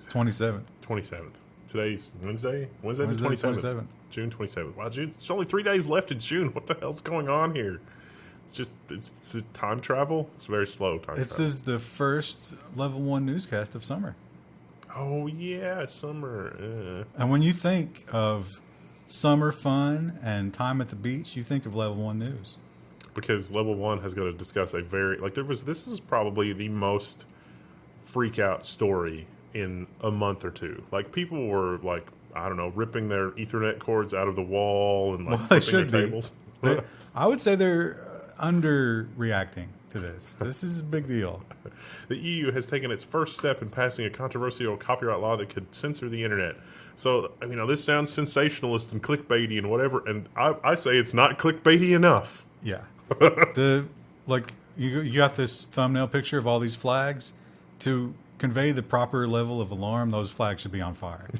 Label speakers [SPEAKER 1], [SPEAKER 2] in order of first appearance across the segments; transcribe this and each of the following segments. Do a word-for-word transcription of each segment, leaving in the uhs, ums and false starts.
[SPEAKER 1] twenty-seventh.
[SPEAKER 2] twenty-seventh. Today's Wednesday? Wednesday,
[SPEAKER 1] Wednesday
[SPEAKER 2] the twenty-seventh.
[SPEAKER 1] twenty-seventh.
[SPEAKER 2] June twenty-seventh. Wow, June. It's only three days left in June. What the hell's going on here? It's just, it's, it's a time travel. It's very slow time
[SPEAKER 1] This
[SPEAKER 2] travel.
[SPEAKER 1] is the first level one newscast of summer.
[SPEAKER 2] Oh, yeah, summer. Uh.
[SPEAKER 1] And when you think of summer fun and time at the beach, you think of level one news.
[SPEAKER 2] Because level one has got to discuss a very, like, there was, this is probably the most freak out story in a month or two. Like, people were, like, I don't know, ripping their Ethernet cords out of the wall and, like,
[SPEAKER 1] Well, they
[SPEAKER 2] flipping
[SPEAKER 1] should
[SPEAKER 2] their
[SPEAKER 1] be.
[SPEAKER 2] tables.
[SPEAKER 1] They- I would say they're underreacting to this. This is a big deal.
[SPEAKER 2] The E U has taken its first step in passing a controversial copyright law that could censor the internet. So, you know, this sounds sensationalist and clickbaity and whatever, and I, I say it's not clickbaity enough.
[SPEAKER 1] Yeah. The like you you got this thumbnail picture of all these flags. To convey the proper level of alarm, those flags should be on fire.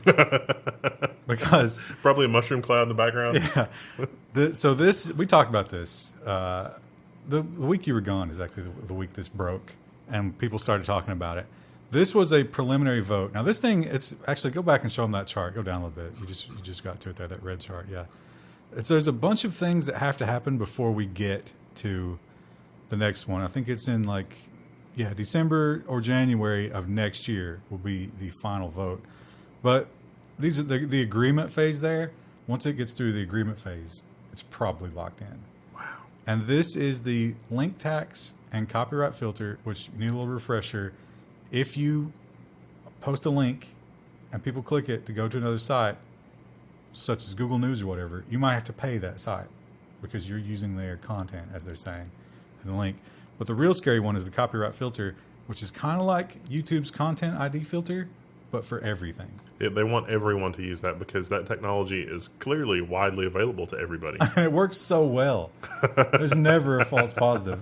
[SPEAKER 1] Because
[SPEAKER 2] Probably a mushroom cloud in the background.
[SPEAKER 1] yeah. The, so this we talked about this. Uh, the, the week you were gone is actually the, the week this broke, and people started talking about it. This was a preliminary vote. Now this thing, it's actually go back and show them that chart. Go down a little bit. You just you just got to it there. That red chart. Yeah. It's, there's a bunch of things that have to happen before we get to the next one. I think it's in like, yeah, December or January of next year will be the final vote. But these are the, the agreement phase there. Once it gets through the agreement phase, it's probably locked in.
[SPEAKER 2] Wow.
[SPEAKER 1] And this is the link tax and copyright filter, which you need a little refresher. If you post a link and people click it to go to another site, such as Google News or whatever, you might have to pay that site because you're using their content, as they're saying, in the link. But the real scary one is the copyright filter, which is kind of like YouTube's content I D filter, but for everything.
[SPEAKER 2] Yeah, they want everyone to use that because that technology is clearly widely available to everybody.
[SPEAKER 1] And it works so well. There's never a false positive.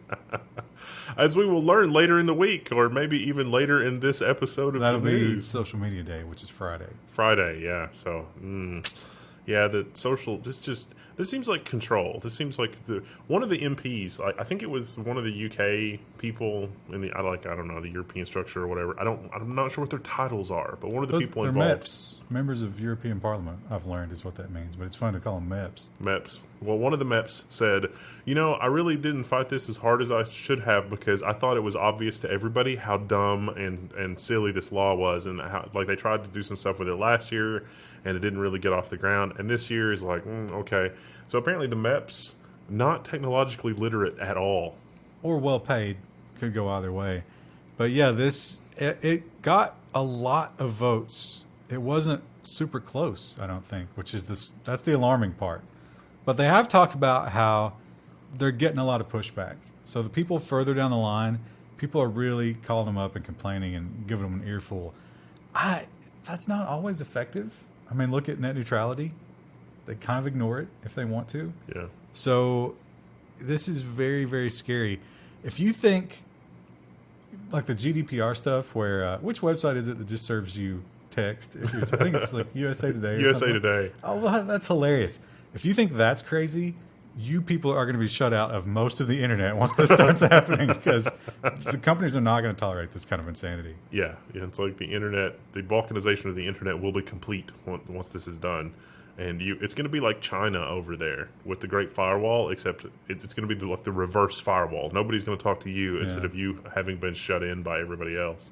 [SPEAKER 2] As we will learn later in the week, or maybe even later in this episode of
[SPEAKER 1] That'll
[SPEAKER 2] the
[SPEAKER 1] be
[SPEAKER 2] news.
[SPEAKER 1] social media day, which is Friday.
[SPEAKER 2] Friday, yeah. So, mm, yeah, the social. This just this seems like control. This seems like the one of the M Ps. I, I think it was one of the U K people in the I like I don't know the European structure or whatever. I don't. I'm not sure what their titles are, but one of the
[SPEAKER 1] But
[SPEAKER 2] people
[SPEAKER 1] they're
[SPEAKER 2] involved.
[SPEAKER 1] M E Ps, members of European Parliament. I've learned is what that means, but it's fun to call them M E Ps.
[SPEAKER 2] M E Ps. Well, one of the M E Ps said, you know, I really didn't fight this as hard as I should have because I thought it was obvious to everybody how dumb and, and silly this law was. And how, like, they tried to do some stuff with it last year and it didn't really get off the ground. And this year is like, mm, okay. So apparently the M E Ps, not technologically literate at all.
[SPEAKER 1] Or well paid, could go either way. But yeah, this it, it got a lot of votes. It wasn't super close, I don't think, which is this that's the alarming part. But they have talked about how they're getting a lot of pushback. So the people further down the line, people are really calling them up and complaining and giving them an earful. I that's not always effective. I mean, look at net neutrality. They kind of ignore it if they want to.
[SPEAKER 2] Yeah.
[SPEAKER 1] So this is very, very scary. If you think like the G D P R stuff, where uh, which website is it that just serves you text? If you're, I think it's like U S A Today. Or
[SPEAKER 2] U S A
[SPEAKER 1] something.
[SPEAKER 2] Today.
[SPEAKER 1] Oh, well, that's hilarious. If you think that's crazy, you people are going to be shut out of most of the internet once this starts happening because the companies are not going to tolerate this kind of insanity.
[SPEAKER 2] Yeah. Yeah. It's like the internet, the balkanization of the internet will be complete once, once this is done. And you, it's going to be like China over there with the Great Firewall, except it, it's going to be like the reverse firewall. Nobody's going to talk to you
[SPEAKER 1] Yeah.
[SPEAKER 2] instead of you having been shut in by everybody else.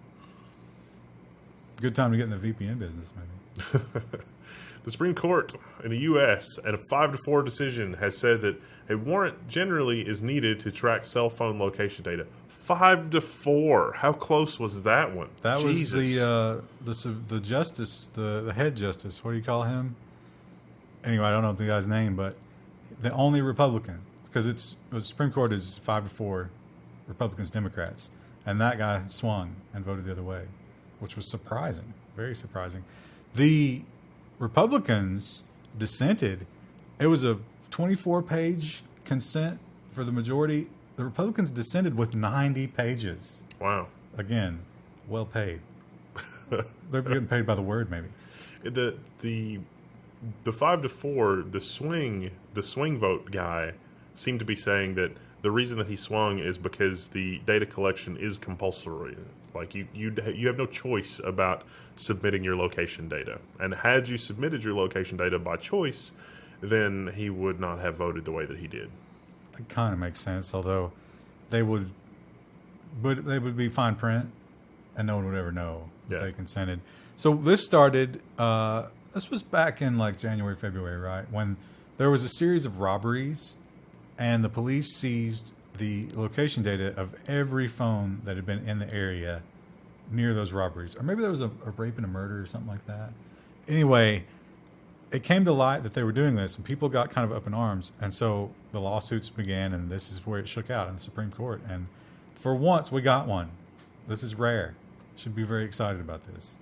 [SPEAKER 1] Good time to get in the V P N business, maybe.
[SPEAKER 2] The Supreme Court in the U S in a five to four decision has said that a warrant generally is needed to track cell phone location data. Five to four. How close was that one?
[SPEAKER 1] That
[SPEAKER 2] Jesus.
[SPEAKER 1] was the uh, the su- the justice, the the head justice. What do you call him? Anyway, I don't know the guy's name, but the only Republican, because it's the Supreme Court is five to four, Republicans, Democrats, and that guy swung and voted the other way, which was surprising, very surprising. The Republicans dissented. It was a twenty-four page consent for the majority. The Republicans dissented with ninety pages.
[SPEAKER 2] Wow.
[SPEAKER 1] Again, well paid. They're getting paid by the word, maybe.
[SPEAKER 2] The the the five to four, the swing the swing vote guy seemed to be saying that the reason that he swung is because the data collection is compulsory. Like you, you, you have no choice about submitting your location data. And had you submitted your location data by choice, then he would not have voted the way that he did.
[SPEAKER 1] That kind of makes sense, although they would, but they would be fine print, and no one would ever know
[SPEAKER 2] Yeah.
[SPEAKER 1] if they consented. So this started. Uh, this was back in like January, February, right? When there was a series of robberies, and the police seized the location data of every phone that had been in the area near those robberies, or maybe there was a, a rape and a murder or something like that. Anyway, it came to light that they were doing this, and people got kind of up in arms, and so the lawsuits began, and this is where it shook out in the Supreme Court. And for once, we got one. This is rare. Should be very excited about this.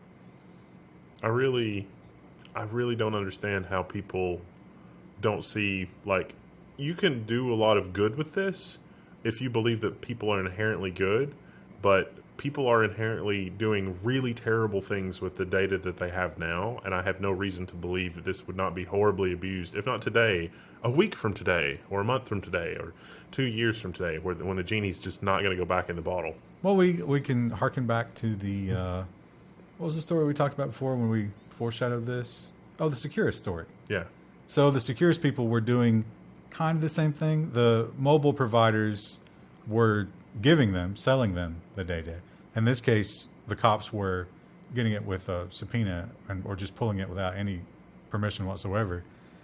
[SPEAKER 2] I really, I really don't understand how people don't see, like, you can do a lot of good with this if you believe that people are inherently good, but people are inherently doing really terrible things with the data that they have now, and I have no reason to believe that this would not be horribly abused, if not today, a week from today, or a month from today, or two years from today, where when the genie's just not going to go back in the bottle.
[SPEAKER 1] Well, we we can harken back to the uh, what was the story we talked about before when we foreshadowed this? Oh, the Securus story.
[SPEAKER 2] Yeah.
[SPEAKER 1] So the Securus people were doing kind of the same thing. The mobile providers were giving them, selling them the data. In this case, the cops were getting it with a subpoena and, or just pulling it without any permission whatsoever.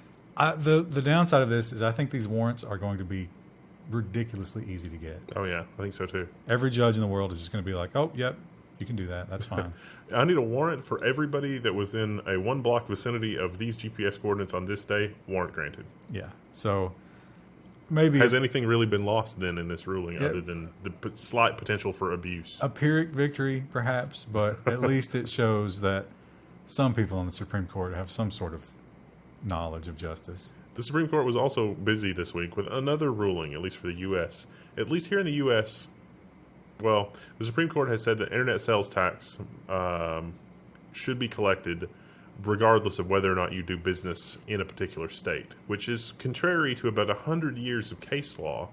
[SPEAKER 1] I, the the downside of this is I think these warrants are going to be ridiculously easy to get.
[SPEAKER 2] Oh, yeah. I think so, too.
[SPEAKER 1] Every judge in the world is just going to be like, oh, yep, you can do that. That's fine.
[SPEAKER 2] I need a warrant for everybody that was in a one-block vicinity of these G P S coordinates on this day. Warrant granted.
[SPEAKER 1] Yeah. So maybe
[SPEAKER 2] Has anything really been lost then in this ruling
[SPEAKER 1] Yeah.
[SPEAKER 2] other than the p- slight potential for abuse?
[SPEAKER 1] a Pyrrhic victory, perhaps, but at least it shows that some people on the Supreme Court have some sort of knowledge of justice.
[SPEAKER 2] The Supreme Court was also busy this week with another ruling, at least for the U S. At least here in the U S, well, the Supreme Court has said that internet sales tax um, should be collected regardless of whether or not you do business in a particular state, which is contrary to about one hundred years of case law,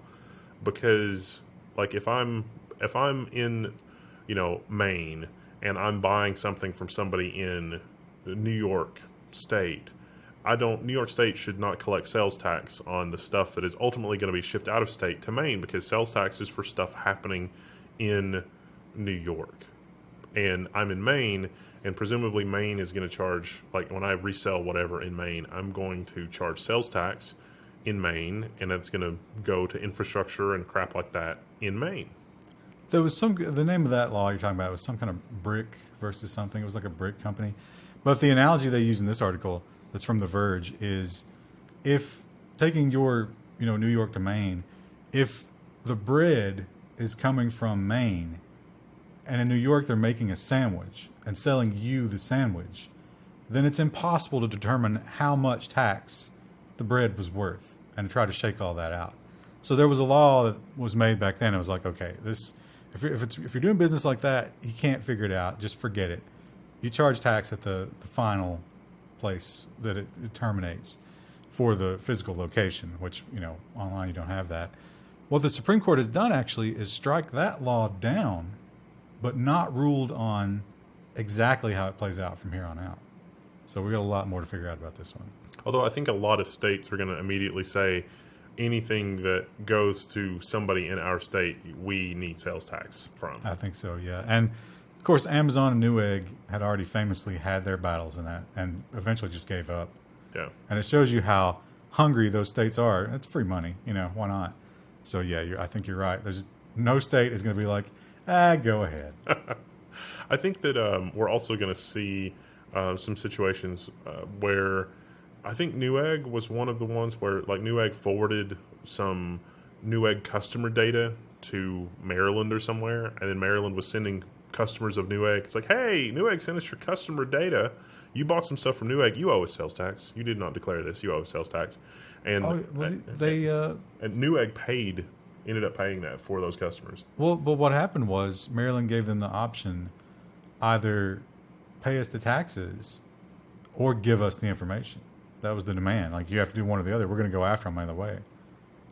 [SPEAKER 2] because, like, if I'm if I'm in, you know, Maine and I'm buying something from somebody in New York State, I don't. New York State should not collect sales tax on the stuff that is ultimately going to be shipped out of state to Maine, because sales tax is for stuff happening in New York. And I'm in Maine, and presumably Maine is going to charge, like when I resell whatever in Maine, I'm going to charge sales tax in Maine, and that's going to go to infrastructure and crap like that in Maine.
[SPEAKER 1] There was some, the name of that law you're talking about was some kind of brick versus something. It was like a brick company. But the analogy they use in this article that's from The Verge is if taking your, you know, New York to Maine, if the bread is coming from Maine and in New York they're making a sandwich and selling you the sandwich, then it's impossible to determine how much tax the bread was worth and to try to shake all that out. So there was a law that was made back then. It was like, okay, this if you're, if, it's, if you're doing business like that, you can't figure it out. Just forget it. You charge tax at the, the final place that it, it terminates for the physical location, which, you know, online you don't have that. What the Supreme Court has done actually is strike that law down, but not ruled on exactly how it plays out from here on out. So we got a lot more to figure out about this one.
[SPEAKER 2] Although I think a lot of states are going to immediately say anything that goes to somebody in our state, we need sales tax from.
[SPEAKER 1] I think so, yeah. And of course, Amazon and Newegg had already famously had their battles in that and eventually just gave up.
[SPEAKER 2] Yeah.
[SPEAKER 1] And it shows you how hungry those states are. It's free money, you know, why not? So yeah, you're, I think you're right. There's no state is going to be like, ah, go ahead.
[SPEAKER 2] I think that um, we're also going to see uh, some situations uh, where I think Newegg was one of the ones where, like, Newegg forwarded some Newegg customer data to Maryland or somewhere, and then Maryland was sending customers of Newegg. It's like, hey, Newegg sent us your customer data. You bought some stuff from Newegg. You owe us sales tax. You did not declare this. You owe us sales tax. And
[SPEAKER 1] Oh, well, they uh,
[SPEAKER 2] and Newegg paid, ended up paying that for those customers.
[SPEAKER 1] well, but what happened was Maryland gave them the option either pay us the taxes or give us the information. That was the demand. Like, you have to do one or the other. We're going to go after them either way.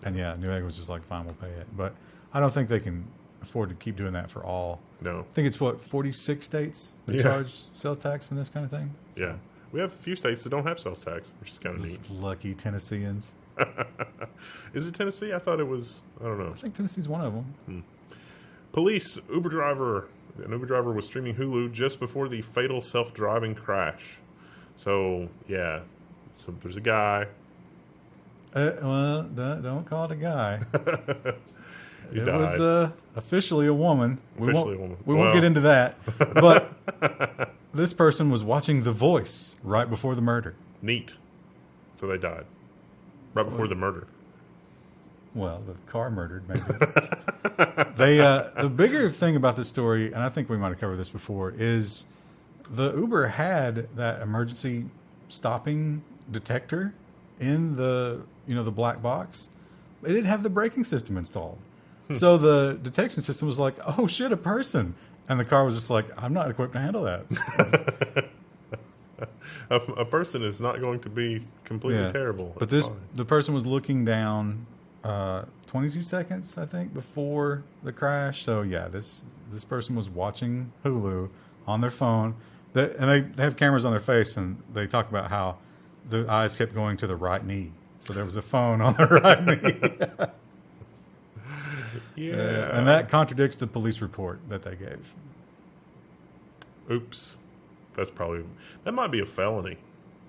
[SPEAKER 1] And yeah, Newegg was just like, fine, we'll pay it. But I don't think they can afford to keep doing that for all.
[SPEAKER 2] No.
[SPEAKER 1] I think it's what, forty-six states that
[SPEAKER 2] Yeah.
[SPEAKER 1] charge sales tax and this kind of thing?
[SPEAKER 2] Yeah. We have a few states that don't have sales tax, which is kind of neat.
[SPEAKER 1] Just lucky Tennesseans.
[SPEAKER 2] Is it Tennessee? I thought it was, I don't know.
[SPEAKER 1] I think Tennessee's one of them.
[SPEAKER 2] Police, Uber driver. An Uber driver was streaming Hulu just before the fatal self-driving crash. So, yeah. So there's a guy.
[SPEAKER 1] Uh, well, don't don't call it a guy.
[SPEAKER 2] He
[SPEAKER 1] it
[SPEAKER 2] died.
[SPEAKER 1] was uh, officially a woman. We
[SPEAKER 2] Officially
[SPEAKER 1] won't,
[SPEAKER 2] a woman.
[SPEAKER 1] We
[SPEAKER 2] Well.
[SPEAKER 1] won't get into that. But this person was watching The Voice right before the murder.
[SPEAKER 2] Neat. So they died. Right before the murder.
[SPEAKER 1] Well, the car murdered, maybe. they uh, the bigger thing about this story, and I think we might have covered this before, is the Uber had that emergency stopping detector in the you know the black box. They didn't have the braking system installed, so the detection system was like, "Oh shit, a person," and the car was just like, "I'm not equipped to handle that."
[SPEAKER 2] A, a person is not going to be completely
[SPEAKER 1] Yeah.
[SPEAKER 2] terrible.
[SPEAKER 1] But
[SPEAKER 2] That's
[SPEAKER 1] this
[SPEAKER 2] fine.
[SPEAKER 1] the person was looking down uh, twenty-two seconds, I think, before the crash. So yeah, this this person was watching Hulu on their phone. They, and they, they have cameras on their face, and they talk about how the eyes kept going to the right knee. So there was a phone on the right knee.
[SPEAKER 2] Yeah.
[SPEAKER 1] And that contradicts the police report that they gave.
[SPEAKER 2] Oops. That's probably, that might be a felony.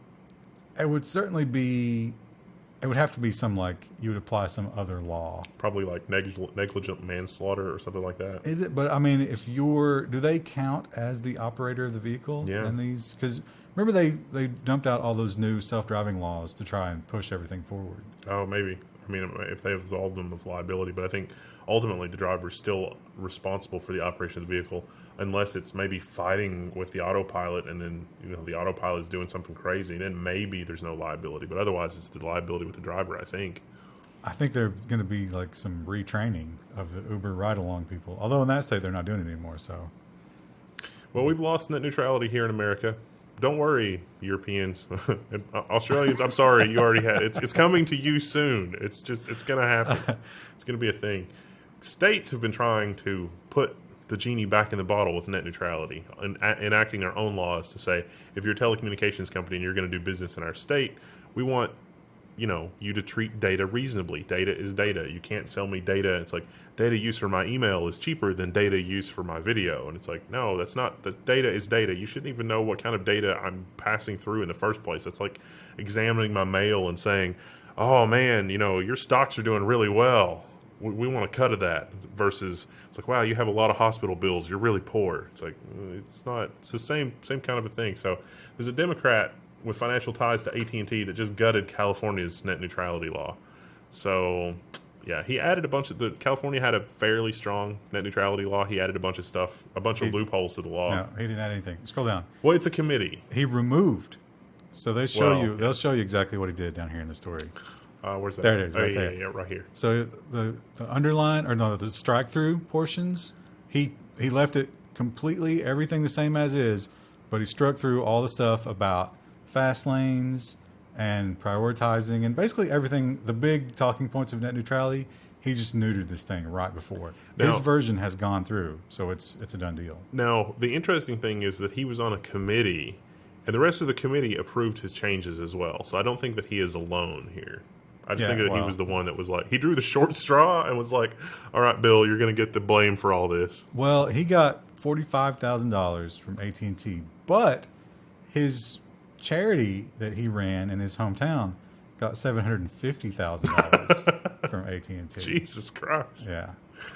[SPEAKER 1] It would certainly be, it would have to be some like, you would apply some other law.
[SPEAKER 2] Probably like negligent, negligent manslaughter or something like that.
[SPEAKER 1] Is it? But I mean, if you're, do they count as the operator of the vehicle?
[SPEAKER 2] Yeah.
[SPEAKER 1] In these, because remember they they dumped out all those new self-driving laws to try and push everything forward.
[SPEAKER 2] Oh, maybe. I mean, if they absolved them of liability, but I think ultimately the driver is still responsible for the operation of the vehicle, unless it's maybe fighting with the autopilot, and then you know the autopilot is doing something crazy, then maybe there's no liability. But otherwise, it's the liability with the driver, I think.
[SPEAKER 1] I think they're going to be like some retraining of the Uber ride-along people. Although in that state they're not doing it anymore. So
[SPEAKER 2] Well, we've lost net neutrality here in America. Don't worry, Europeans, And, uh, Australians. I'm sorry, you already had. It's it's coming to you soon. It's just it's going to happen. It's going to be a thing. States have been trying to put the genie back in the bottle with net neutrality and a- enacting their own laws to say, if you're a telecommunications company and you're going to do business in our state, we want, you know, you to treat data reasonably. Data is data. You can't sell me data. It's like data use for my email is cheaper than data use for my video. And it's like, no, that's not, the data is data. You shouldn't even know what kind of data I'm passing through in the first place. That's like examining my mail and saying, oh man, you know, your stocks are doing really well. We, we want a cut of that, versus it's like, wow, you have a lot of hospital bills. You're really poor. It's like, it's not, it's the same, same kind of a thing. So there's a Democrat with financial ties to A T and T that just gutted California's net neutrality law. So yeah, he added a bunch of, the California had a fairly strong net neutrality law. He added a bunch of stuff, a bunch of
[SPEAKER 1] He-
[SPEAKER 2] loopholes to the law.
[SPEAKER 1] no, he didn't add anything. Scroll down.
[SPEAKER 2] Well, it's a committee.
[SPEAKER 1] He removed. So they show
[SPEAKER 2] Well,
[SPEAKER 1] you. They'll show you exactly what he did down here in the story.
[SPEAKER 2] Uh, where's that?
[SPEAKER 1] There it is,
[SPEAKER 2] Oh,
[SPEAKER 1] right
[SPEAKER 2] yeah,
[SPEAKER 1] there.
[SPEAKER 2] yeah, yeah, right here.
[SPEAKER 1] So the the underline or no the strike through portions, he he left it completely everything the same as is, but he struck through all the stuff about fast lanes and prioritizing and basically everything. The big talking points of net neutrality. He just neutered this thing right before. His
[SPEAKER 2] Now-
[SPEAKER 1] version has gone through, so it's it's a done deal.
[SPEAKER 2] Now, the interesting thing is that he was on a committee, and the rest of the committee approved his changes as well. So I don't think that he is alone here. I just
[SPEAKER 1] Yeah,
[SPEAKER 2] think that he
[SPEAKER 1] well-
[SPEAKER 2] was the one that was like, he drew the short straw and was like, all right, Bill, you're going to get the blame for all this.
[SPEAKER 1] Well, he got forty-five thousand dollars from A T and T, but his charity that he ran in his hometown got seven hundred and fifty thousand dollars from A T and T.
[SPEAKER 2] Jesus Christ.
[SPEAKER 1] Yeah.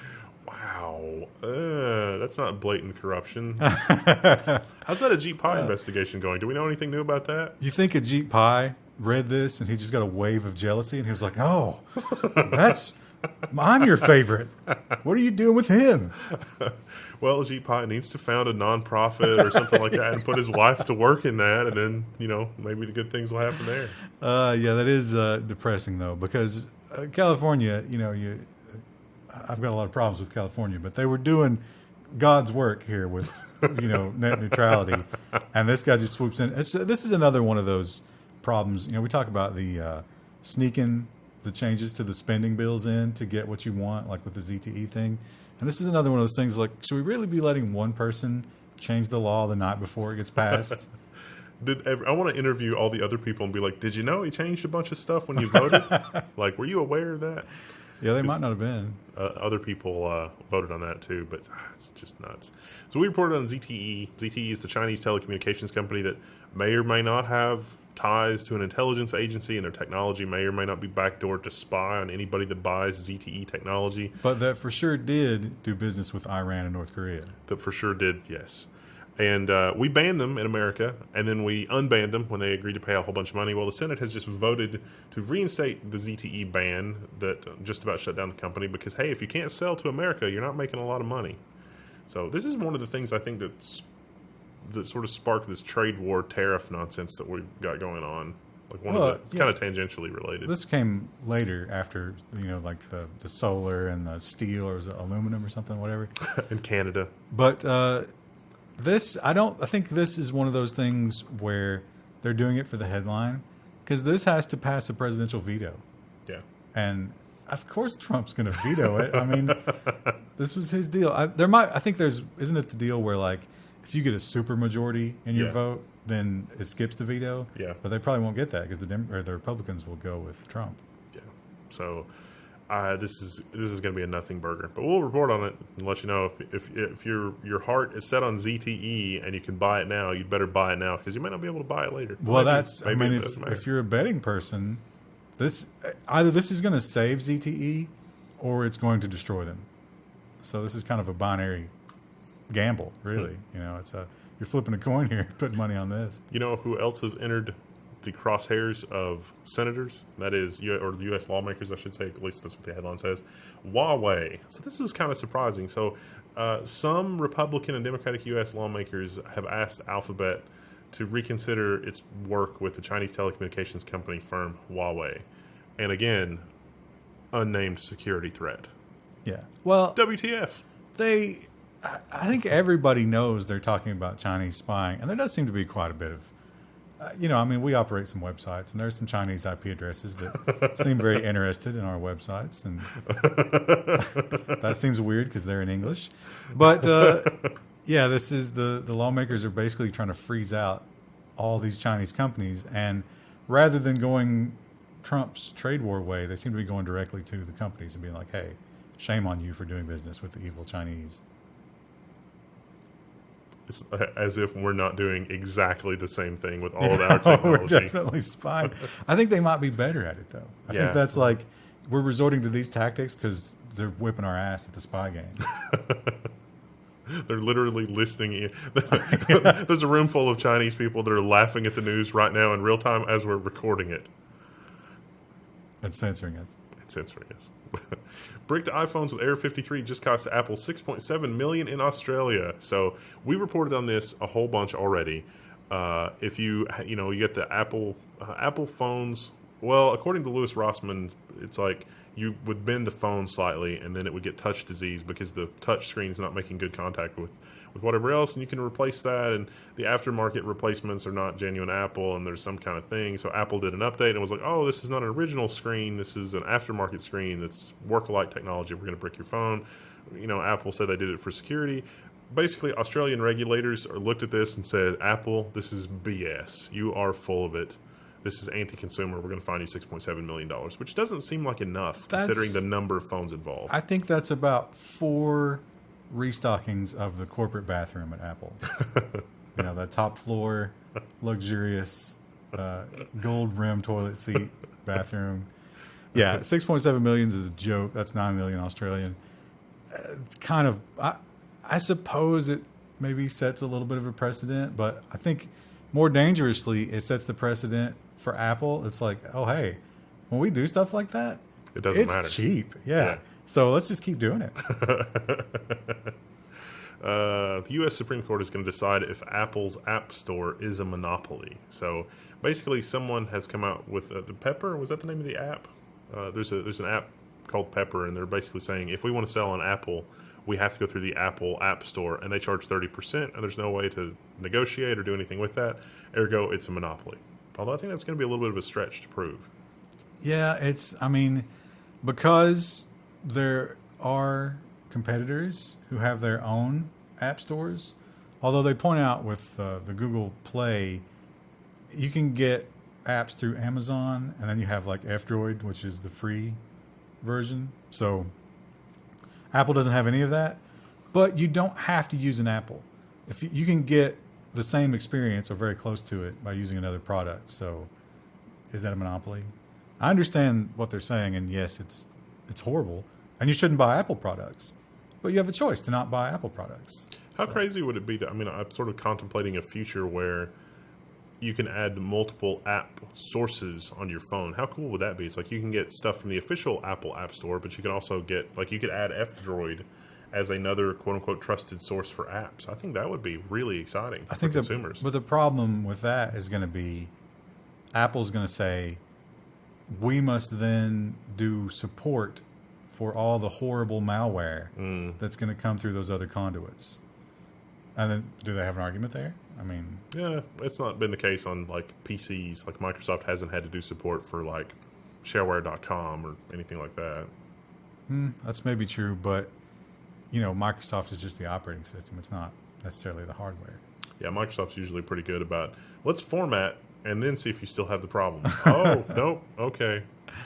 [SPEAKER 2] Wow. Uh, that's not blatant corruption. How's that a Jeep Pie investigation going? Do we know anything new about that?
[SPEAKER 1] You think Ajit Pai read this and he just got a wave of jealousy and he was like, "Oh, that's I'm your favorite. What are you doing with him?"
[SPEAKER 2] Well, Jeep Pie needs to found a nonprofit or something like that and put his wife to work in that, and then, you know, maybe the good things will happen there.
[SPEAKER 1] Uh, yeah, that is uh, depressing though, because uh, California, you know, you I've got a lot of problems with California, but they were doing God's work here with, you know, net neutrality, and this guy just swoops in. It's, this is another one of those problems. You know, we talk about the uh, sneaking the changes to the spending bills in to get what you want, like with the Z T E thing. And this is another one of those things. Like, should we really be letting one person change the law the night before it gets passed?
[SPEAKER 2] Did ever, I want to interview all the other people and be like, did you know he changed a bunch of stuff when you voted? Like, were you aware of that?
[SPEAKER 1] Yeah, they might not have been.
[SPEAKER 2] Uh, other people uh, voted on that too, but ah, it's just nuts. So we reported on Z T E. Z T E is the Chinese telecommunications company that may or may not have ties to an intelligence agency, and their technology may or may not be backdoored to spy on anybody that buys Z T E technology.
[SPEAKER 1] But that for sure did do business with Iran and North Korea.
[SPEAKER 2] That for sure did, yes. And uh, we banned them in America, and then we unbanned them when they agreed to pay a whole bunch of money. Well, the Senate has just voted to reinstate the Z T E ban that just about shut down the company because, hey, if you can't sell to America, you're not making a lot of money. So this is one of the things I think that's, that sort of sparked this trade war tariff nonsense that we've got going on. Like one
[SPEAKER 1] well,
[SPEAKER 2] of the, it's
[SPEAKER 1] yeah.
[SPEAKER 2] kind of tangentially related.
[SPEAKER 1] This came later after, you know, like the, the solar and the steel, or was it aluminum or something, whatever.
[SPEAKER 2] In Canada.
[SPEAKER 1] But uh, this, I don't, I think this is one of those things where they're doing it for the headline, because this has to pass a presidential veto.
[SPEAKER 2] Yeah.
[SPEAKER 1] And of course Trump's going to veto it. I mean, this was his deal. I, there might, I think there's, isn't it the deal where, like, if you get a super majority in your
[SPEAKER 2] Yeah.
[SPEAKER 1] vote, then it skips the veto?
[SPEAKER 2] Yeah.
[SPEAKER 1] But they probably won't get that because the Dem- or the Republicans will go with Trump.
[SPEAKER 2] Yeah. So uh, this is this is going to be a nothing burger, but we'll report on it and let you know if if if your your heart is set on Z T E and you can buy it now, you'd better buy it now because you might not be able to buy it later.
[SPEAKER 1] Well,
[SPEAKER 2] Maybe-
[SPEAKER 1] that's,
[SPEAKER 2] maybe
[SPEAKER 1] I mean,
[SPEAKER 2] it
[SPEAKER 1] if,
[SPEAKER 2] doesn't matter.
[SPEAKER 1] if you're a betting person, this either this is going to save Z T E or it's going to destroy them. So this is kind of a binary gamble, really.
[SPEAKER 2] Hmm.
[SPEAKER 1] You know, it's a, you're flipping a coin here, putting money on this.
[SPEAKER 2] You know who else has entered the crosshairs of senators? That is, U- or the U S lawmakers, I should say. At least that's what the headline says. Huawei. So this is kind of surprising. So uh, some Republican and Democratic U S lawmakers have asked Alphabet to reconsider its work with the Chinese telecommunications company firm Huawei. And again, unnamed security threat.
[SPEAKER 1] Yeah. Well,
[SPEAKER 2] W T F.
[SPEAKER 1] they, I I think everybody knows they're talking about Chinese spying, and there does seem to be quite a bit of, uh, you know, I mean, we operate some websites, and there's some Chinese I P addresses that seem very interested in our websites, and that seems weird because they're in English. But uh, yeah, this is the the lawmakers are basically trying to freeze out all these Chinese companies, and rather than going Trump's trade war way, they seem to be going directly to the companies and being like, "Hey, shame on you for doing business with the evil Chinese."
[SPEAKER 2] It's as if we're not doing exactly the same thing with all of our
[SPEAKER 1] We're
[SPEAKER 2] technology.
[SPEAKER 1] definitely spying. I think they might be better at it, though. I
[SPEAKER 2] Yeah.
[SPEAKER 1] think that's like we're resorting to these tactics because they're whipping our ass at the spy game.
[SPEAKER 2] They're literally listening. There's a room full of Chinese people that are laughing at the news right now in real time as we're recording it.
[SPEAKER 1] And censoring us.
[SPEAKER 2] It's censoring us. Bricked iPhones with Air fifty-three just cost Apple six point seven million dollars in Australia. So we reported on this a whole bunch already. Uh, if you you know you get the Apple uh, Apple phones, well, according to Louis Rossmann, it's like you would bend the phone slightly and then it would get touch disease because the touch screen is not making good contact with, with whatever else, and you can replace that, and the aftermarket replacements are not genuine Apple, and there's some kind of thing. So Apple did an update and was like, oh, this is not an original screen, this is an aftermarket screen that's work-alike technology, we're going to brick your phone. You know, Apple said they did it for security. Basically, Australian regulators are looked at this and said, Apple, this is B S. You are full of it. This is anti-consumer. We're going to fine you six point seven million dollars, which doesn't seem like enough
[SPEAKER 1] That's-
[SPEAKER 2] considering the number of phones involved.
[SPEAKER 1] I think that's about four restockings of the corporate bathroom at Apple. You know, that top floor, luxurious, uh, gold rim toilet seat bathroom. Yeah, six point seven million is a joke. That's nine million Australian. Uh, It's kind of, I, I suppose it maybe sets a little bit of a precedent, but I think more dangerously, it sets the precedent for Apple. It's like, oh, hey, when we do stuff like that,
[SPEAKER 2] It doesn't
[SPEAKER 1] it's
[SPEAKER 2] matter.
[SPEAKER 1] cheap. Yeah.
[SPEAKER 2] Yeah.
[SPEAKER 1] So let's just keep doing it.
[SPEAKER 2] Uh, the U S Supreme Court is going to decide if Apple's App Store is a monopoly. So basically, someone has come out with uh, the Pepper. Was that the name of the app? Uh, there's a there's an app called Pepper, and they're basically saying if we want to sell on Apple, we have to go through the Apple App Store, and they charge thirty percent, and there's no way to negotiate or do anything with that. Ergo, it's a monopoly. Although I think that's going to be a little bit of a stretch to prove.
[SPEAKER 1] Yeah, it's, I mean, because there are competitors who have their own app stores, although they point out with uh, the Google Play, you can get apps through Amazon, and then you have like F-Droid, which is the free version. So Apple doesn't have any of that, but you don't have to use an Apple. If you, you can get the same experience or very close to it by using another product. So is that a monopoly? I understand what they're saying, and yes, it's it's horrible, and you shouldn't buy Apple products, but you have a choice to not buy Apple products.
[SPEAKER 2] How so. Crazy would it be to, I mean, I'm sort of contemplating a future where you can add multiple app sources on your phone. How cool would that be? It's like you can get stuff from the official Apple App Store, but you can also get, like, you could add F-Droid as another quote-unquote trusted source for apps. I think that would be really exciting
[SPEAKER 1] I
[SPEAKER 2] for
[SPEAKER 1] think
[SPEAKER 2] consumers.
[SPEAKER 1] The, but the problem with that is going to be Apple's going to say, we must then do support for all the horrible malware mm. that's going to come through those other conduits. And then, do they have an argument there? I mean...
[SPEAKER 2] Yeah, it's not been the case on, like, P Cs. Like, Microsoft hasn't had to do support for, like, shareware dot com or anything like that.
[SPEAKER 1] Hmm, that's maybe true, but, you know, Microsoft is just the operating system. It's not necessarily the hardware.
[SPEAKER 2] Yeah, Microsoft's usually pretty good about, let's format and then see if you still have the problem. Oh, nope, okay.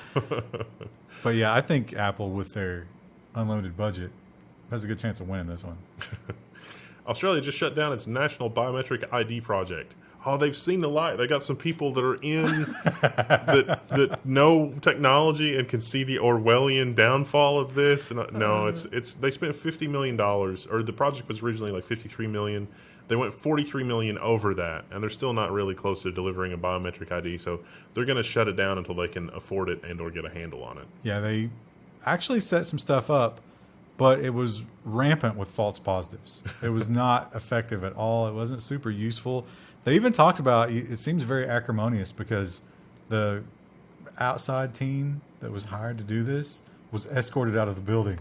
[SPEAKER 1] But, yeah, I think Apple, with their unlimited budget, has a good chance of winning this one.
[SPEAKER 2] Australia just shut down its national biometric I D project. Oh, they've seen the light. They got some people that are in that that know technology and can see the Orwellian downfall of this. And no, it's it's they spent fifty million dollars, or the project was originally like fifty-three million dollars. They went forty-three million dollars over that, and they're still not really close to delivering a biometric I D. So they're going to shut it down until they can afford it and or get a handle on it.
[SPEAKER 1] Yeah, they actually set some stuff up, but it was rampant with false positives. It was not effective at all. It wasn't super useful. They even talked about, it seems very acrimonious because the outside team that was hired to do this was escorted out of the building.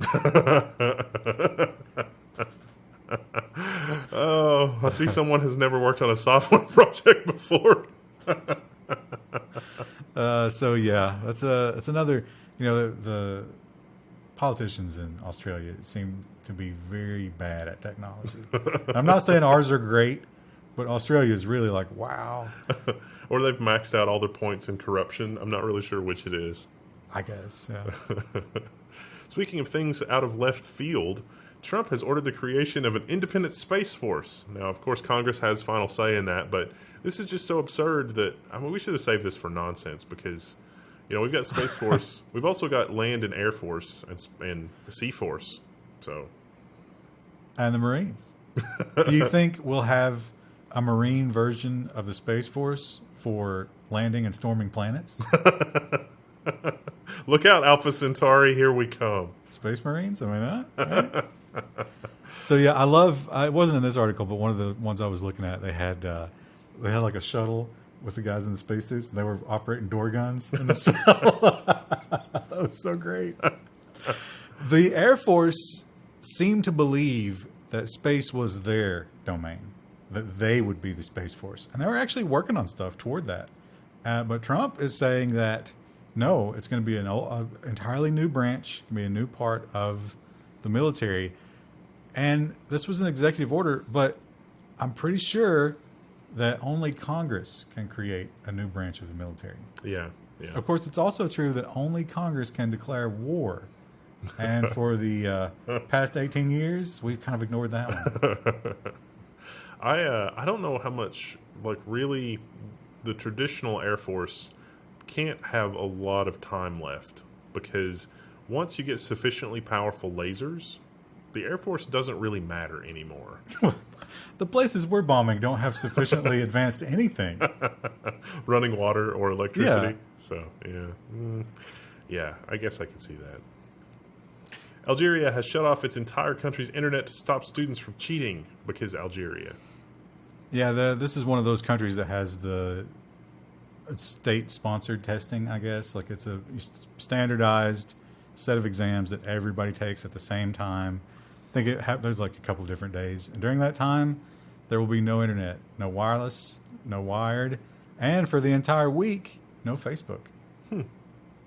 [SPEAKER 2] Oh, I see someone has never worked on a software project before.
[SPEAKER 1] uh, so, yeah, that's a that's another, you know, the, the politicians in Australia seem to be very bad at technology. I'm not saying ours are great, but Australia is really like, wow.
[SPEAKER 2] Or they've maxed out all their points in corruption. I'm not really sure which it is.
[SPEAKER 1] I guess, yeah.
[SPEAKER 2] Speaking of things out of left field, Trump has ordered the creation of an independent space force. Now, of course, Congress has final say in that, but this is just so absurd that, I mean, we should have saved this for nonsense because, you know, we've got Space Force. We've also got Land and Air Force and, and Sea Force. So,
[SPEAKER 1] and the Marines. Do you think we'll have a Marine version of the Space Force for landing and storming planets?
[SPEAKER 2] Look out, Alpha Centauri, here we come.
[SPEAKER 1] Space Marines? I mean, uh, right? So, yeah, I love, uh, it wasn't in this article, but one of the ones I was looking at, they had uh, they had like a shuttle with the guys in the spacesuits, and they were operating door guns in the shuttle. That was so great. The Air Force seemed to believe that space was their domain, that they would be the Space Force. And they were actually working on stuff toward that. Uh, but Trump is saying that, no, it's going to be an uh, entirely new branch, going to be a new part of the military. And this was an executive order, but I'm pretty sure that only Congress can create a new branch of the military.
[SPEAKER 2] Yeah, yeah.
[SPEAKER 1] Of course, it's also true that only Congress can declare war. And for the uh, past eighteen years, we've kind of ignored that one.
[SPEAKER 2] I uh, I don't know how much, like, really, the traditional Air Force can't have a lot of time left, because once you get sufficiently powerful lasers, the Air Force doesn't really matter anymore.
[SPEAKER 1] The places we're bombing don't have sufficiently advanced anything.
[SPEAKER 2] Running water or electricity.
[SPEAKER 1] Yeah.
[SPEAKER 2] So, yeah. Mm, yeah, I guess I can see that. Algeria has shut off its entire country's internet to stop students from cheating because Algeria.
[SPEAKER 1] Yeah, the, this is one of those countries that has the state-sponsored testing, I guess. Like, it's a standardized set of exams that everybody takes at the same time. I think it ha- there's like a couple of different days. And during that time, there will be no internet, no wireless, no wired, and for the entire week, no Facebook.
[SPEAKER 2] Hmm.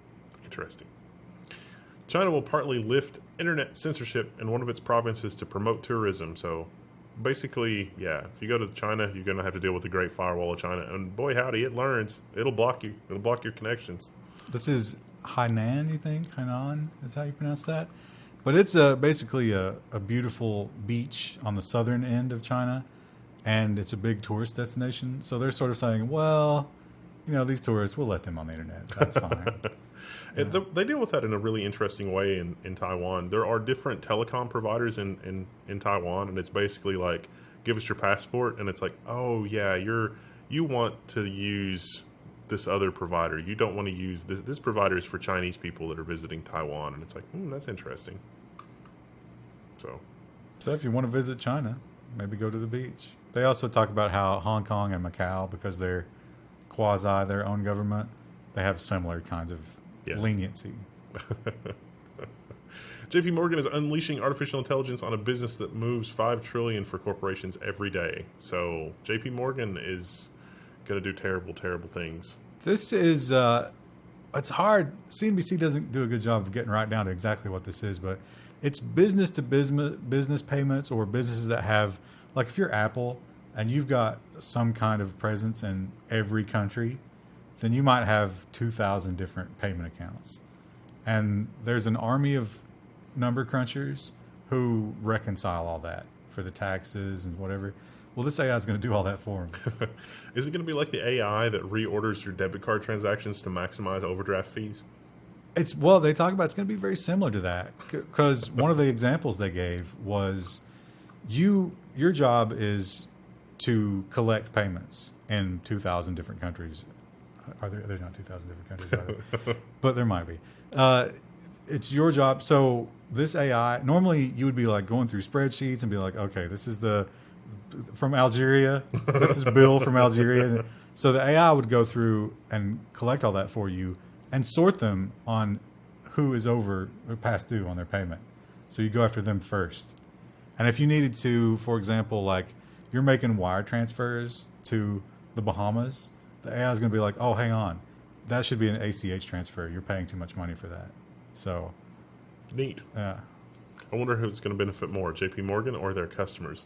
[SPEAKER 2] Interesting. China will partly lift internet censorship in one of its provinces to promote tourism. So basically, yeah, if you go to China, you're going to have to deal with the Great Firewall of China. And boy, howdy, it learns. It'll block you. It'll block your connections.
[SPEAKER 1] This is Hainan, you think? Hainan is how you pronounce that? But it's a, basically a, a beautiful beach on the southern end of China, and it's a big tourist destination. So they're sort of saying, well, you know, these tourists, we'll let them on the internet. That's fine.
[SPEAKER 2] Yeah. The, they deal with that in a really interesting way in, in Taiwan. There are different telecom providers in, in, in Taiwan, and it's basically like, give us your passport, and it's like, oh, yeah, you're you want to use this other provider. You don't want to use this. This provider is for Chinese people that are visiting Taiwan, and it's like, hmm, that's interesting. So,
[SPEAKER 1] so if you want to visit China, maybe go to the beach. They also talk about how Hong Kong and Macau, because they're quasi their own government, they have similar kinds of yeah. leniency.
[SPEAKER 2] J P Morgan is unleashing artificial intelligence on a business that moves five trillion dollars for corporations every day. So J P Morgan is going to do terrible, terrible things.
[SPEAKER 1] This is, uh, it's hard. C N B C doesn't do a good job of getting right down to exactly what this is, but it's business to business, business payments, or businesses that have, like if you're Apple and you've got some kind of presence in every country, then you might have two thousand different payment accounts. And there's an army of number crunchers who reconcile all that for the taxes and whatever. Well, this A I is going to do all that for them.
[SPEAKER 2] Is it going to be like the A I that reorders your debit card transactions to maximize overdraft fees?
[SPEAKER 1] It's well, they talk about it's going to be very similar to that, because one of the examples they gave was you your job is to collect payments in two thousand different countries. Are there? There's not two thousand different countries, are there? But there might be. Uh, it's your job. So this A I, normally you would be like going through spreadsheets and be like, okay, this is the from Algeria. This is Bill from Algeria. So the A I would go through and collect all that for you and sort them on who is over or past due on their payment. So you go after them first. And if you needed to, for example, like you're making wire transfers to the Bahamas, the A I is going to be like, oh, hang on. That should be an A C H transfer. You're paying too much money for that. So
[SPEAKER 2] neat.
[SPEAKER 1] Yeah.
[SPEAKER 2] I wonder who's going to benefit more, J P Morgan or their customers?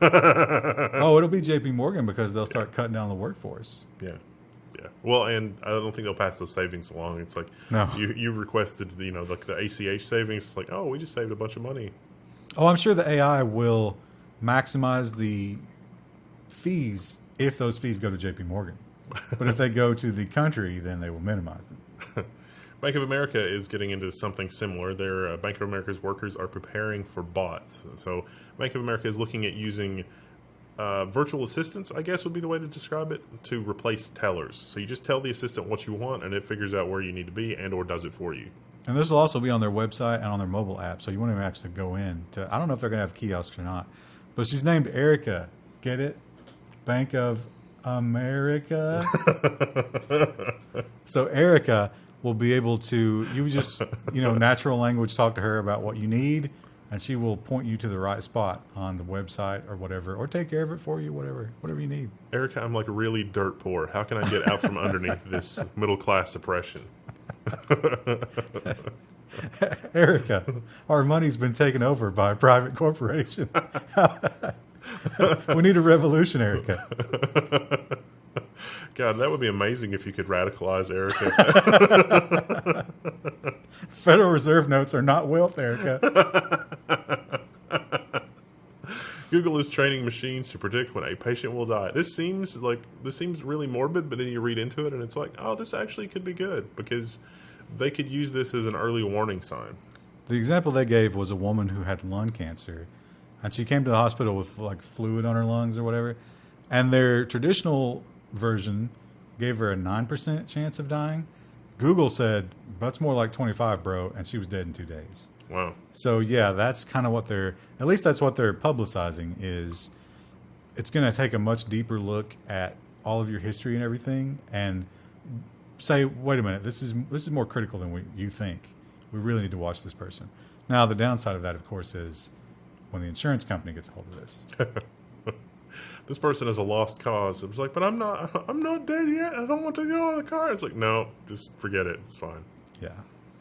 [SPEAKER 1] Oh, it'll be J P Morgan, because they'll start yeah. cutting down the workforce.
[SPEAKER 2] Yeah. Yeah. Well, and I don't think they'll pass those savings along. It's like
[SPEAKER 1] no.
[SPEAKER 2] you you requested, you know, like the A C H savings. It's like, oh, we just saved a bunch of money.
[SPEAKER 1] Oh, I'm sure the A I will maximize the fees if those fees go to J P Morgan. But if they go to the country, then they will minimize them.
[SPEAKER 2] Bank of America is getting into something similar. Their uh, Bank of America's workers are preparing for bots. So Bank of America is looking at using uh, virtual assistants, I guess would be the way to describe it, to replace tellers. So you just tell the assistant what you want, and it figures out where you need to be and or does it for you.
[SPEAKER 1] And this will also be on their website and on their mobile app, so you won't even actually go in to. I don't know if they're going to have kiosks or not, but she's named Erica. Get it? Bank of America. So Erica will be able to, you just, you know, natural language talk to her about what you need, and she will point you to the right spot on the website or whatever, or take care of it for you, whatever, whatever you need.
[SPEAKER 2] Erica, I'm like really dirt poor. How can I get out from underneath this middle class oppression?
[SPEAKER 1] Erica, our money's been taken over by a private corporation. We need a revolution, Erica.
[SPEAKER 2] God, that would be amazing if you could radicalize Erica.
[SPEAKER 1] Federal Reserve notes are not wealth, Erica.
[SPEAKER 2] Google is training machines to predict when a patient will die. This seems like this seems really morbid, but then you read into it and it's like, oh, this actually could be good, because they could use this as an early warning sign.
[SPEAKER 1] The example they gave was a woman who had lung cancer, and she came to the hospital with like fluid on her lungs or whatever, and their traditional version gave her a nine percent chance of dying. Google said, that's more like twenty-five, bro, and she was dead in two days.
[SPEAKER 2] Wow.
[SPEAKER 1] So, yeah, that's kind of what they're, at least that's what they're publicizing, is it's going to take a much deeper look at all of your history and everything and say, wait a minute, this is this is more critical than we, you think. We really need to watch this person. Now, the downside of that, of course, is when the insurance company gets a hold of this.
[SPEAKER 2] This person is a lost cause. It was like, but I'm not I'm not dead yet. I don't want to go on the car. It's like, no, just forget it. It's fine.
[SPEAKER 1] Yeah.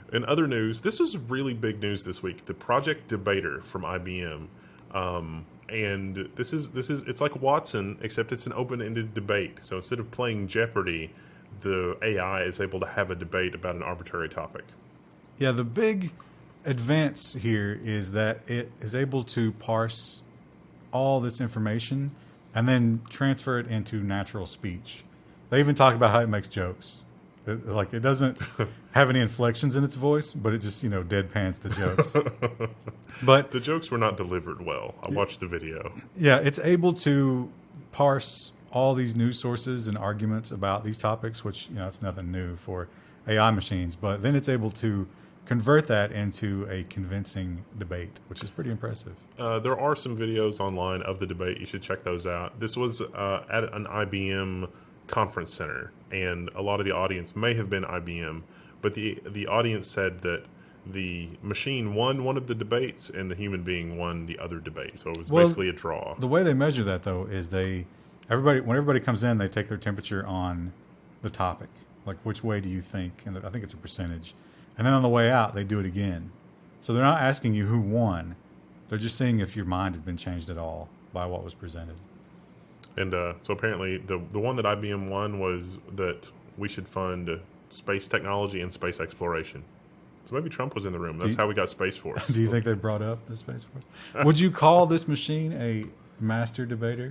[SPEAKER 2] In other news, this was really big news this week. The Project Debater from I B M, um, and this is this is it's like Watson, except it's an open-ended debate. So instead of playing Jeopardy, the A I is able to have a debate about an arbitrary topic.
[SPEAKER 1] Yeah, the big advance here is that it is able to parse all this information and then transfer it into natural speech. They even talk about how it makes jokes. It, like it doesn't have any inflections in its voice, but it just, you know, deadpans the jokes. But
[SPEAKER 2] the jokes were not delivered well. I watched the video.
[SPEAKER 1] Yeah, it's able to parse all these news sources and arguments about these topics, which, you know, it's nothing new for A I machines. But then it's able to convert that into a convincing debate, which is pretty impressive.
[SPEAKER 2] Uh, there are some videos online of the debate. You should check those out. This was uh, at an I B M conference center, and a lot of the audience may have been I B M, but the the audience said that the machine won one of the debates and the human being won the other debate. So it was
[SPEAKER 1] Well,
[SPEAKER 2] basically a draw.
[SPEAKER 1] The way they measure that, though, is they everybody when everybody comes in, they take their temperature on the topic, like which way do you think, and I think it's a percentage. And then on the way out, they do it again. So they're not asking you who won. They're just seeing if your mind had been changed at all by what was presented.
[SPEAKER 2] And uh, so apparently the the one that I B M won was that we should fund space technology and space exploration. So maybe Trump was in the room. That's
[SPEAKER 1] you,
[SPEAKER 2] how we got Space Force.
[SPEAKER 1] Do you think they brought up the Space Force? Would you call this machine a master debater?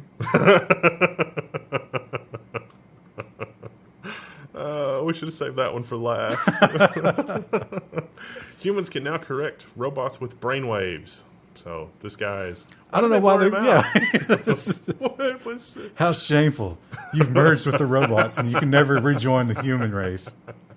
[SPEAKER 2] Uh, we should have saved that one for last. Humans can now correct robots with brainwaves. So this guy's.
[SPEAKER 1] I don't know why they. Yeah.
[SPEAKER 2] What was it?
[SPEAKER 1] How shameful! You've merged with the robots, and you can never rejoin the human race.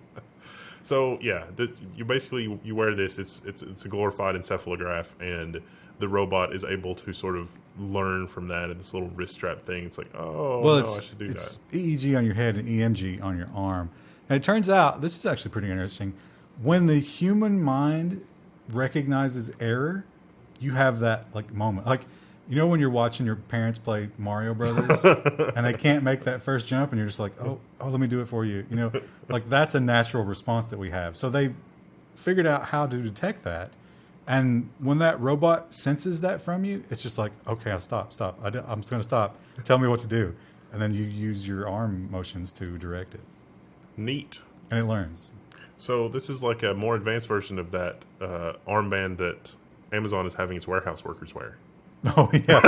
[SPEAKER 2] So yeah, the, you basically you wear this. It's it's it's a glorified encephalograph, and the robot is able to sort of learn from that. And this little wrist strap thing. It's like, oh,
[SPEAKER 1] well,
[SPEAKER 2] no,
[SPEAKER 1] it's,
[SPEAKER 2] I should do
[SPEAKER 1] it's
[SPEAKER 2] that.
[SPEAKER 1] E E G on your head and E M G on your arm. And it turns out this is actually pretty interesting. When the human mind recognizes error, you have that like moment, like. You know when you're watching your parents play Mario Brothers and they can't make that first jump and you're just like, oh, oh, let me do it for you. You know, like that's a natural response that we have. So they figured out how to detect that. And when that robot senses that from you, it's just like, okay, I'll stop, stop. I I'm just going to stop. Tell me what to do. And then you use your arm motions to direct it.
[SPEAKER 2] Neat.
[SPEAKER 1] And it learns.
[SPEAKER 2] So this is like a more advanced version of that uh, armband that Amazon is having its warehouse workers wear.
[SPEAKER 1] Oh yeah,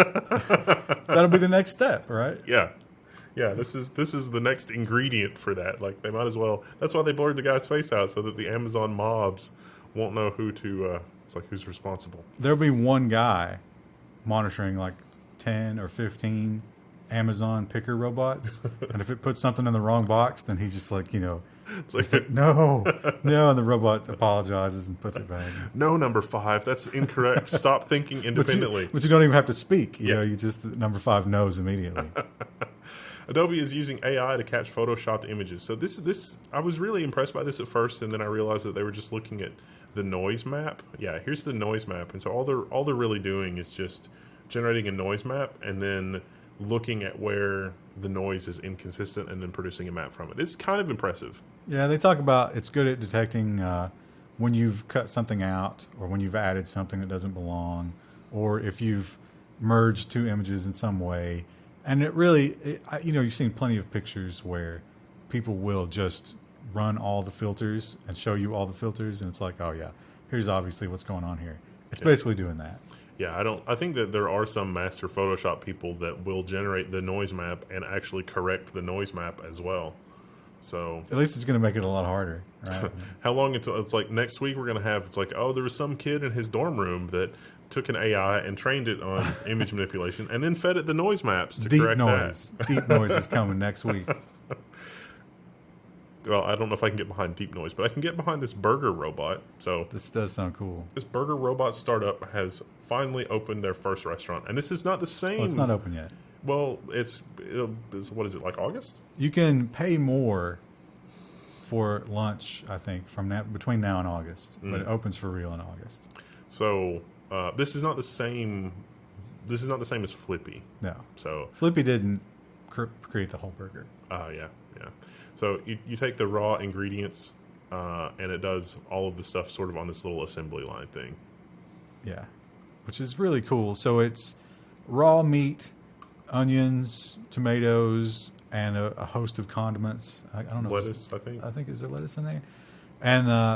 [SPEAKER 1] that'll be the next step, right?
[SPEAKER 2] Yeah, yeah. This is this is the next ingredient for that. Like they might as well. That's why they blurred the guy's face out so that the Amazon mobs won't know who to. Uh, it's like who's responsible.
[SPEAKER 1] There'll be one guy monitoring like ten or fifteen Amazon picker robots, and if it puts something in the wrong box, then he's just like, you know.
[SPEAKER 2] It's like,
[SPEAKER 1] like, no, no, and the robot apologizes and puts it back.
[SPEAKER 2] No, number five, that's incorrect. Stop thinking independently.
[SPEAKER 1] But you, but you don't even have to speak. You
[SPEAKER 2] yeah.
[SPEAKER 1] know, you just number five knows immediately.
[SPEAKER 2] Adobe is using A I to catch photoshopped images. So this, this, I was really impressed by this at first, and then I realized that they were just looking at the noise map. Yeah, here's the noise map, and so all they're all they're really doing is just generating a noise map and then looking at where the noise is inconsistent and then producing a map from it. It's kind of impressive.
[SPEAKER 1] Yeah, they talk about it's good at detecting uh, when you've cut something out or when you've added something that doesn't belong or if you've merged two images in some way. And it really, it, I, you know, you've seen plenty of pictures where people will just run all the filters and show you all the filters. And it's like, oh, yeah, here's obviously what's going on here. It's
[SPEAKER 2] yeah.
[SPEAKER 1] basically doing that.
[SPEAKER 2] Yeah, I don't. I think that there are some master Photoshop people that will generate the noise map and actually correct the noise map as well. So
[SPEAKER 1] at least it's going to make it a lot harder, right?
[SPEAKER 2] How long until it's like next week we're going to have? It's like, oh, there was some kid in his dorm room that took an A I and trained it on image manipulation and then fed it the noise maps to
[SPEAKER 1] Deep
[SPEAKER 2] correct
[SPEAKER 1] noise.
[SPEAKER 2] that.
[SPEAKER 1] Deep noise is coming next week.
[SPEAKER 2] Well, I don't know if I can get behind deep noise, but I can get behind this burger robot. So
[SPEAKER 1] this does sound cool.
[SPEAKER 2] This burger robot startup has finally opened their first restaurant, and this is not the same.
[SPEAKER 1] Well, it's not open yet.
[SPEAKER 2] Well, it's, it's what is it, like August?
[SPEAKER 1] You can pay more for lunch, I think, from now, between now and August, mm. but it opens for real in August.
[SPEAKER 2] So uh, this is not the same. This is not the same as Flippy.
[SPEAKER 1] No.
[SPEAKER 2] So
[SPEAKER 1] Flippy didn't cr- create the whole burger.
[SPEAKER 2] Oh uh, yeah, yeah. So you, you take the raw ingredients uh, and it does all of the stuff sort of on this little assembly line thing.
[SPEAKER 1] Yeah, which is really cool. So it's raw meat, onions, tomatoes, and a, a host of condiments. I, I don't know.
[SPEAKER 2] Lettuce, I think.
[SPEAKER 1] I think is there lettuce in there? And uh,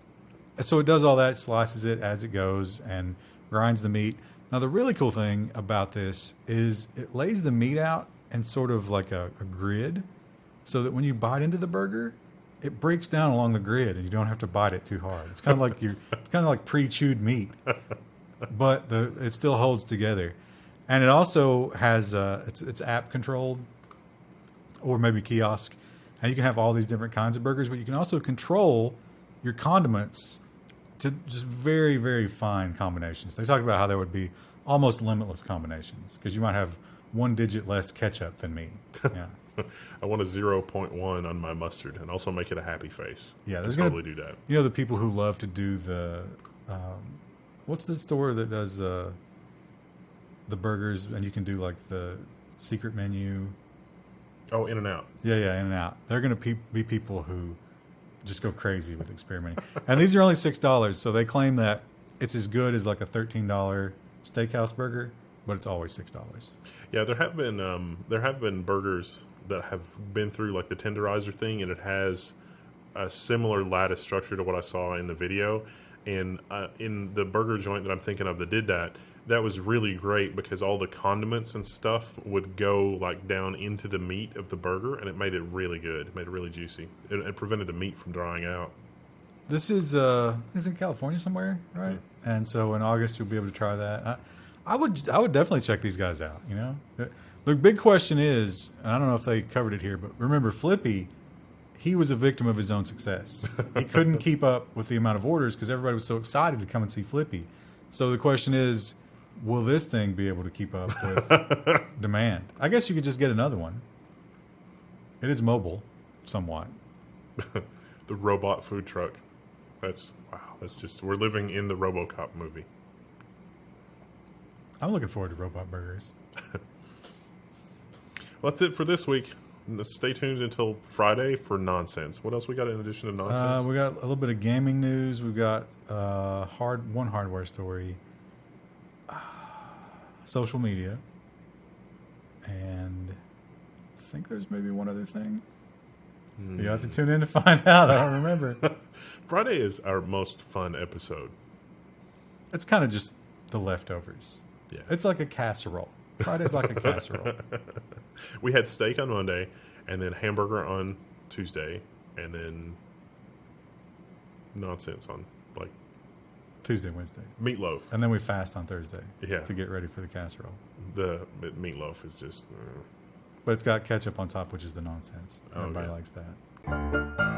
[SPEAKER 1] so it does all that, slices it as it goes, and grinds the meat. Now, the really cool thing about this is it lays the meat out in sort of like a, a grid, so that when you bite into the burger, it breaks down along the grid, and you don't have to bite it too hard. It's kind of like you, it's kind of like pre-chewed meat, but the it still holds together. And it also has uh, it's it's app controlled, or maybe kiosk, and you can have all these different kinds of burgers, but you can also control your condiments to just very, very fine combinations. They talked about how there would be almost limitless combinations because you might have one digit less ketchup than me. Yeah,
[SPEAKER 2] I want a zero point one on my mustard and also make it a happy face.
[SPEAKER 1] Yeah, there's
[SPEAKER 2] gonna
[SPEAKER 1] gonna,
[SPEAKER 2] totally do that.
[SPEAKER 1] You know, the people who love to do the, um, what's the store that does uh, the burgers and you can do like the secret menu?
[SPEAKER 2] Oh, In-N-Out.
[SPEAKER 1] Yeah, yeah, In-N-Out. They're going to pe- be people who just go crazy with experimenting. And these are only six dollars, so they claim that it's as good as like a thirteen dollars steakhouse burger, but it's always six dollars.
[SPEAKER 2] Yeah, there have been um, there have been burgers that have been through like the tenderizer thing, and it has a similar lattice structure to what I saw in the video. And uh, in the burger joint that I'm thinking of that did that, that was really great because all the condiments and stuff would go like down into the meat of the burger, and it made it really good. It made it really juicy. It, it prevented the meat from drying out.
[SPEAKER 1] This is uh, is in California somewhere, right? Mm-hmm. And so in August you'll be able to try that. I, I would I would definitely check these guys out. You know, the big question is, and I don't know if they covered it here, but remember Flippy. He was a victim of his own success. He couldn't keep up with the amount of orders because everybody was so excited to come and see Flippy. So the question is, will this thing be able to keep up with demand? I guess you could just get another one. It is mobile, somewhat.
[SPEAKER 2] The robot food truck. That's, wow, that's just, we're living in the RoboCop movie.
[SPEAKER 1] I'm looking forward to robot burgers.
[SPEAKER 2] Well, that's it for this week. Stay tuned until Friday for Nonsense. What else we got in addition to Nonsense?
[SPEAKER 1] Uh, we got a little bit of gaming news. We've got uh, hard one hardware story, uh, social media, and I think there's maybe one other thing. Mm. You have to tune in to find out. I don't remember.
[SPEAKER 2] Friday is our most fun episode.
[SPEAKER 1] It's kind of just the leftovers.
[SPEAKER 2] Yeah,
[SPEAKER 1] it's like a casserole. Friday's like a casserole.
[SPEAKER 2] We had steak on Monday, and then hamburger on Tuesday, and then nonsense on like
[SPEAKER 1] Tuesday, Wednesday.
[SPEAKER 2] Meatloaf.
[SPEAKER 1] And then we fast on Thursday.
[SPEAKER 2] Yeah.
[SPEAKER 1] To get ready for the casserole.
[SPEAKER 2] The meatloaf is just. Uh...
[SPEAKER 1] But it's got ketchup on top, which is the nonsense.
[SPEAKER 2] Oh,
[SPEAKER 1] Everybody
[SPEAKER 2] yeah.
[SPEAKER 1] likes that.